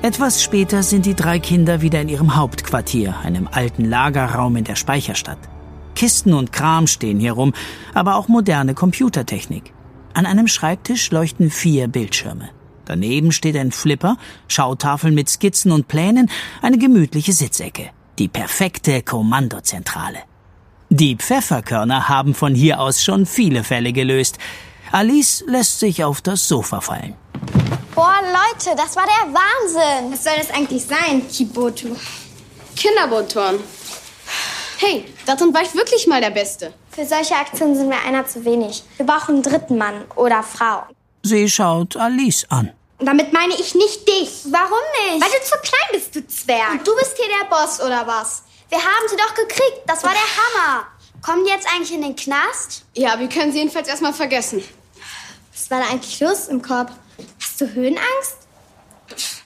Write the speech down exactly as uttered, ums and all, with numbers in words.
Etwas später sind die drei Kinder wieder in ihrem Hauptquartier, einem alten Lagerraum in der Speicherstadt. Kisten und Kram stehen hier rum, aber auch moderne Computertechnik. An einem Schreibtisch leuchten vier Bildschirme. Daneben steht ein Flipper, Schautafeln mit Skizzen und Plänen, eine gemütliche Sitzecke. Die perfekte Kommandozentrale. Die Pfefferkörner haben von hier aus schon viele Fälle gelöst. Alice lässt sich auf das Sofa fallen. Boah, Leute, das war der Wahnsinn. Was soll das eigentlich sein, Kibotu? Kinderbootturnen. Hey, darin war ich wirklich mal der Beste. Für solche Aktionen sind wir einer zu wenig. Wir brauchen einen dritten Mann oder Frau. Sie schaut Alice an. Damit meine ich nicht dich. Warum nicht? Weil du zu klein bist, du Zwerg. Und du bist hier der Boss, oder was? Wir haben sie doch gekriegt. Das war der Hammer. Kommen die jetzt eigentlich in den Knast? Ja, wir können sie jedenfalls erstmal vergessen. Was war da eigentlich los im Korb? Hast du Höhenangst?